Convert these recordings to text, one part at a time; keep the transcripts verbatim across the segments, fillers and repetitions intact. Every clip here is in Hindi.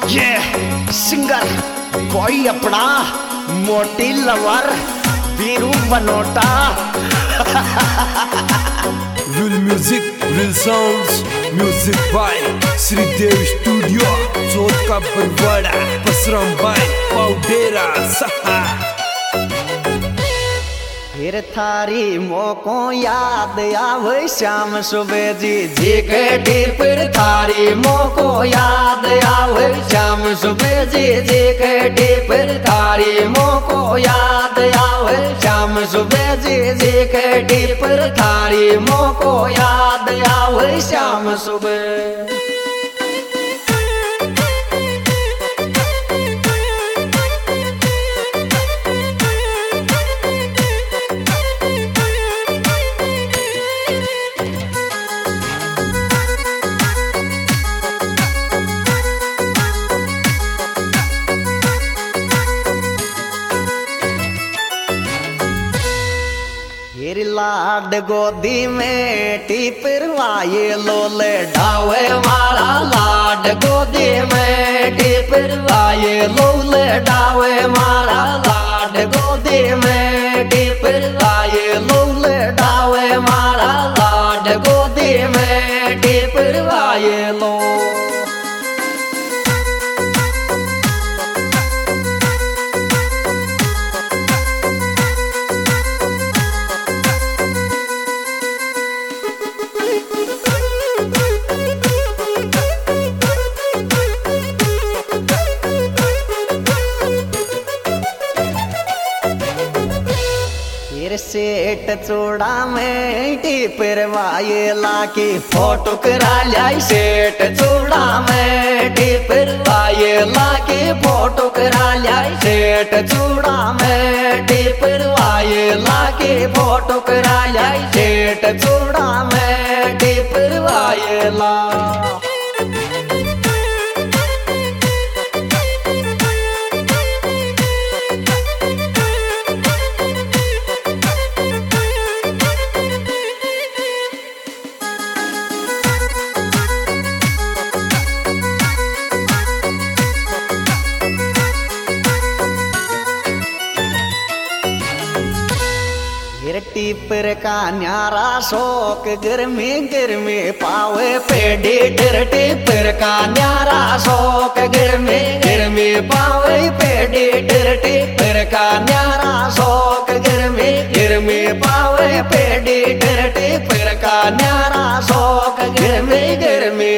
ये सिंगर कोई अपना मोटी lover Veeru Banota. Real music, real sounds, music by Shridev studio, Chauth का बरवाड़ा, पसराम बाई, पाउडेरा, सहा। फिर थारी मोको याद आवे श्याम सुबह जी जी के टीपर थारी मोको याद आवे श्याम सुबह जी जी के टीपर थारी मोको याद आवे श्याम सुबह जी जी के टीपर थारी मोको याद आवे श्याम सुबह। लाड गोदी में टिपरवाए लोले ढावे मारा लाड गोदी में टिपरवाए लोले ढावे मारा लाड गोदी में टिपरवाए लोले ढावे मारा लाड गोदी में टिपरवाए लो। सेठ चूड़ा में टिपरवाए लाके फोटो करा लाई सेठ चूड़ा में टिपरवाए लाके फोटो करा लाई सेठ चूड़ा में टिपरवाए लाके फोटो करा लाई सेठ चूड़ा में टिपरवाए ला। टिपर का न्यारा शौक गर्मी गर्मी पावे पेड़ी डर टिपर का न्यारा शौक गर्मी गर्मी पावे पेड़ी डर टिपर का न्यारा शौक गर्मी गर्मी पावे पेड़ी डर टिपर का न्यारा शौक गर्मी गर्मी।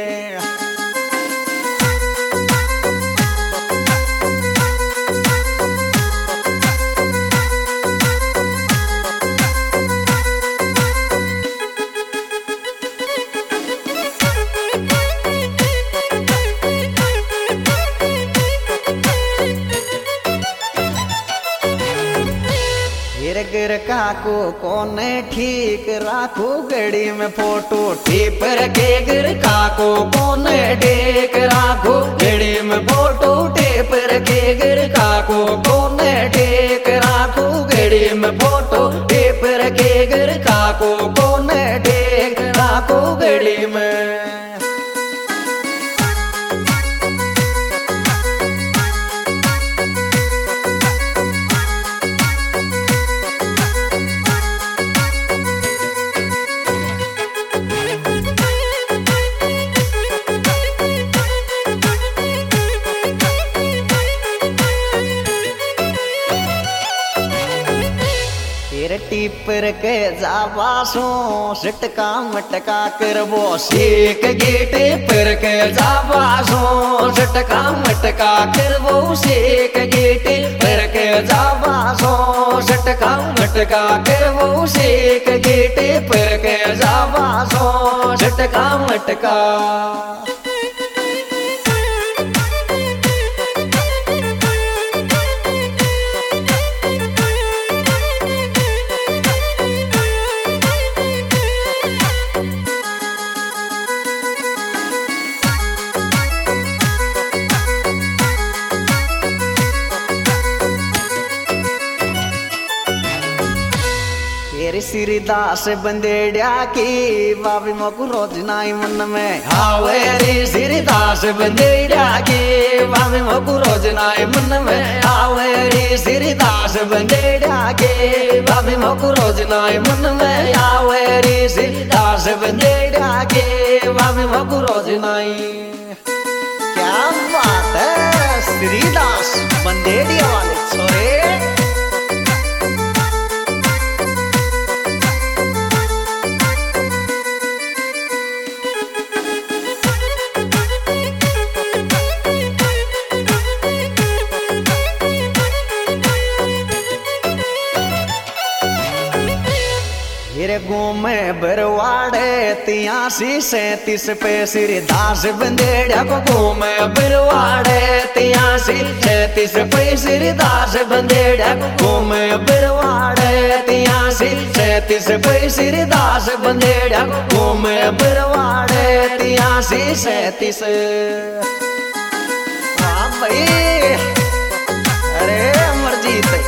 गिर काको कोने ठीक राखो गड़ी में फोटो टिपर के गिर काको कोने टेक राखो गड़ी में फोटो टिपर के गिर काको कोने टेक राखो गड़ी में फोटो टिपर के गिर काको कोने टेक राखो गड़ी में। टिपर के जावासो सटका मटका करबो सीख गेट पर के जावासो सटका मटका करबो सीख गेट पर के जावासो सटका मटका करबो सीख गेट पर के जावासो सटका मटका। सिरदास बंदेड़िया की बाबी मकु रोज नाई मन में आवे रे सिरदास दास बंदेड़ा के भाभी मोको रोज नाय मन में आवे रे श्रीदास बंदेड़ा के भाभी मोको रोज नाय मन में आवे रे श्रीदास बंदेड़ा के भाभी मोको रोज नाय। क्या बात है श्रीदास बंदेड़िया वाले छोरे। गो में बरवाड़े तियासी सैतीस पे श्रीदास बंदेड़ा को गो में बरवाड़े तियासी सैतीस पे श्रीदास बंदेड़ा को गो में बरवाड़े तियासी सैतीस पे श्रीदास बंदेड़ा को गो में बरवाड़े तियासी सैतीस। हाँ भाई अरे अमरजीत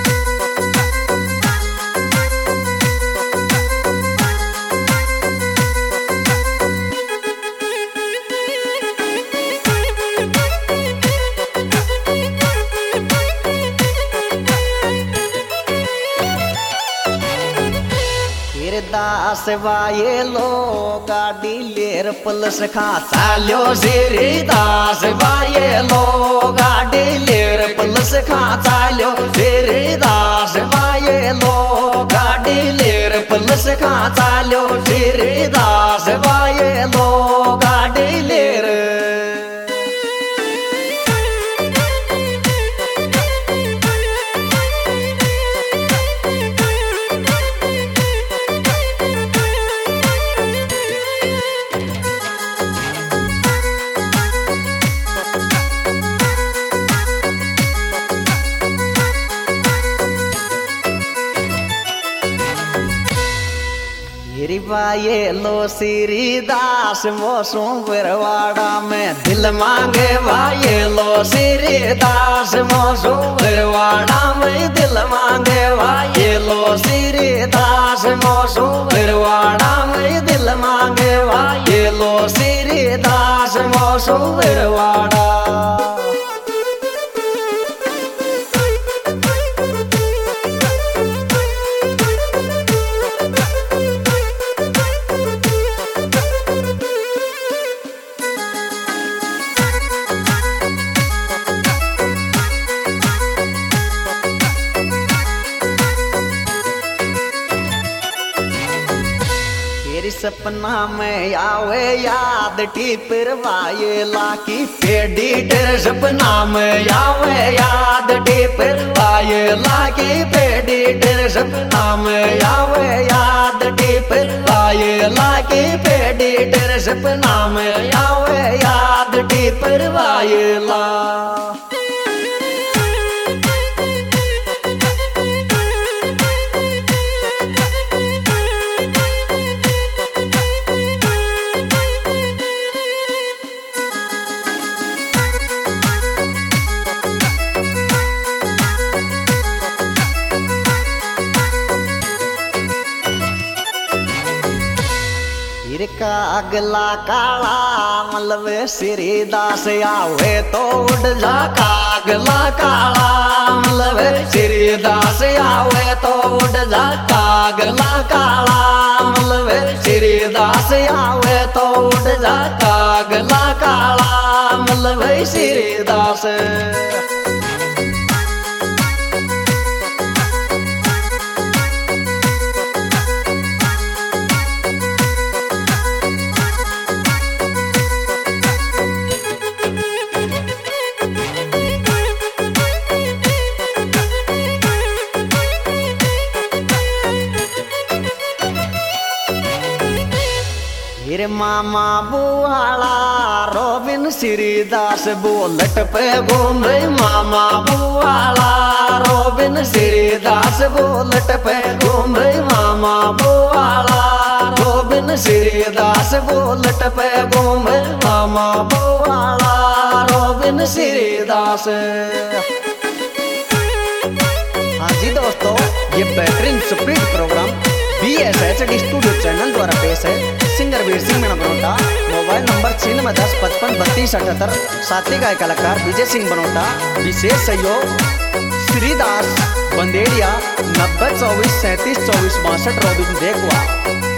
दास वाये लो गाड़ी लेर पुलिस खा चालो श्रीदास वाये लो गाड़ी लेर पुलिस खा चालो श्रीदास वाये लो गाड़ी लेर पुलिस खा चालो श्रीदास वाये लो गाड़ी लेर। वाये लो श्रीदास मोसो बरवाड़ा में दिल मांगे वाये लो श्रीदास मोसो बरवाड़ा में दिल मांगे वाये लो श्रीदास मोसो बरवाड़ा में दिल मांगे वाये लो श्रीदास मोसो बरवाड़ा। सपना में आवे याद टीपर वाये लाकी पेडी तेरे सपना में आवे याद टीपर वाये लाकी पेडी तेरे सपना में आवे याद टीपर वाये लाकी पेडी तेरे सपना में आवे याद टीपर वाये ला। का अगला काला मलब श्रीदास आवे तो उड़ जा का अगला काला मलब श्रीदास आवे तो उड़ जा का अगला काला मलब श्रीदास आवे तो उड़ जा का अगला काला मलब श्रीदास। मेरे मामा बुआला रोबिन श्रीदास बोलट पे घूमे मामा बुआला रोबिन श्रीदास बोलट पे घूमे मामा बुआला रोबिन श्रीदास बोलट पे घूमे मामा बुआला रोबिन श्रीदास। हाँ जी दोस्तों, ये बेहतरीन speed program B S H D studio channel द्वारा पेश है singer Veer Singh Meena Banota. Mobile number छियानवे दस पचपन बत्तीस अठहत्तर। साथी गाय कलाकार विजय सिंह बनोटा। विशेष सहयोग श्रीदास बंदेरिया। नब्बे चौबीस सैंतीस चौबीस बासठ रोबिन देखवा।